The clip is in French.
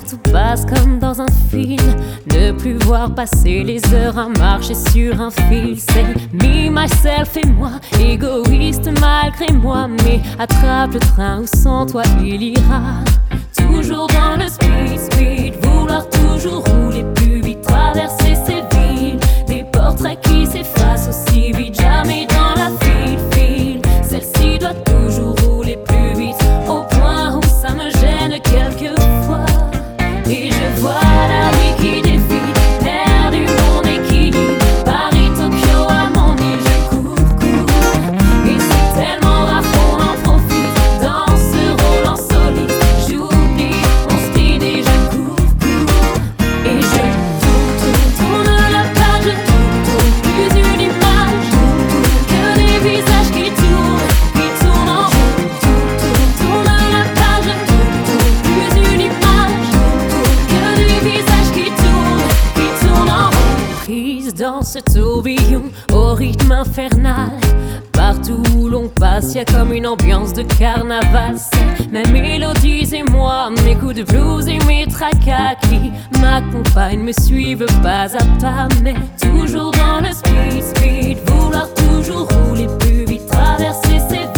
tout passe comme dans un film. Ne plus voir passer les heures à marcher sur un fil. C'est me, myself et moi, égoïste malgré moi. Mais attrape le train où sans toi il ira. Toujours dans le speed, speed, vouloir toujours rouler plus vite, traverser ces villes. Des portraits qui s'effacent aussi vite, jamais dans la file, file. Celle-ci doit toujours rouler plus vite, au point où ça me gêne quelquefois. Et je vois la vie qui défile, perdu mon équilibre. Paris, Tokyo, à mon île, je cours. Et c'est tellement rare qu'on en profite dans ce rôle en soliste. J'oublie mon style et je cours. Et je tourne la page, je tourne plus une image. Que des visages qui tournent en rond. Tourne la page, je tourne plus une image. Que des visages qui tournent en rond. Prise dans ce tourbillon au rythme infernal. Partout où l'on passe, y'a comme une ambiance de carnaval. C'est mes mélodies et moi, mes coups de blues et mes tracas qui m'accompagnent, me suivent pas à pas. Mais toujours dans le speed, speed, vouloir toujours rouler plus vite, traverser ces